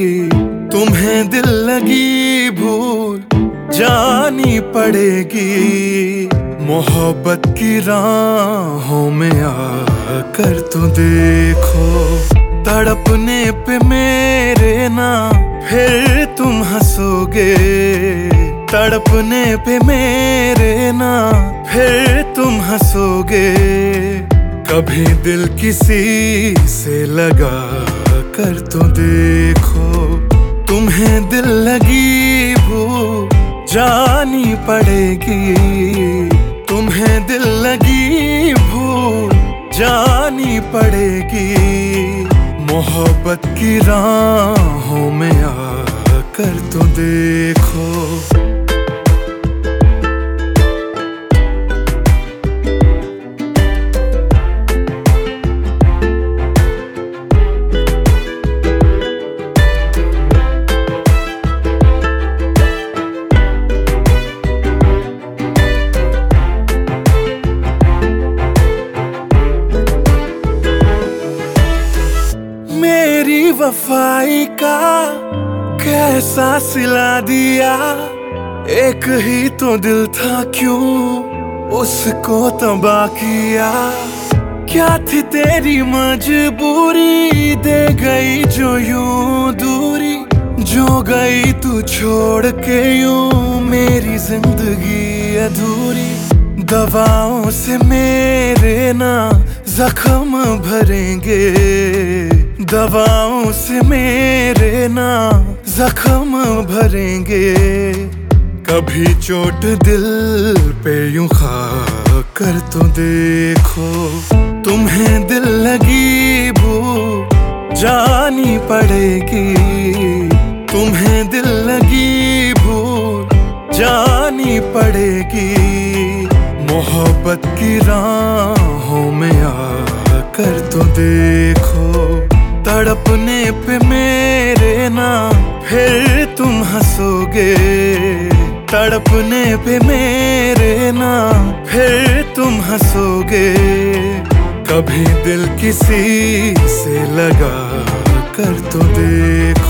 तुम्हें दिल लगी भूल जानी पड़ेगी। मोहब्बत की राहों में आकर तो देखो, तड़पने पे मेरे ना फिर तुम हंसोगे। तड़पने पे मेरे ना फिर तुम हंसोगे। कभी दिल किसी से लगा कर तो देखो, तुम्हें दिल लगी भूल जानी पड़ेगी। तुम्हें दिल लगी भूल जानी पड़ेगी। मोहब्बत की राहों में आकर तो देखो। मेरी वफाई का कैसा सिला दिया। एक ही तो दिल था, क्यों उसको तबाह किया। क्या थी तेरी मजबूरी, दे गई जो यूं दूरी। जो गई तू छोड़ के यूं मेरी जिंदगी अधूरी। दवाओं से मेरे ना जख्म भरेंगे। दवाओं से मेरे ना जख्म भरेंगे। कभी चोट दिल पे यूं खा कर तो देखो, तुम्हें दिल लगी भूल जानी पड़ेगी। तुम्हें दिल लगी भूल जानी पड़ेगी। मोहब्बत की राहों में आकर तो देखो, तड़पने पे मेरे ना फिर तुम हंसोगे। तड़पने पे मेरे ना फिर तुम हंसोगे। कभी दिल किसी से लगा कर तो देखो।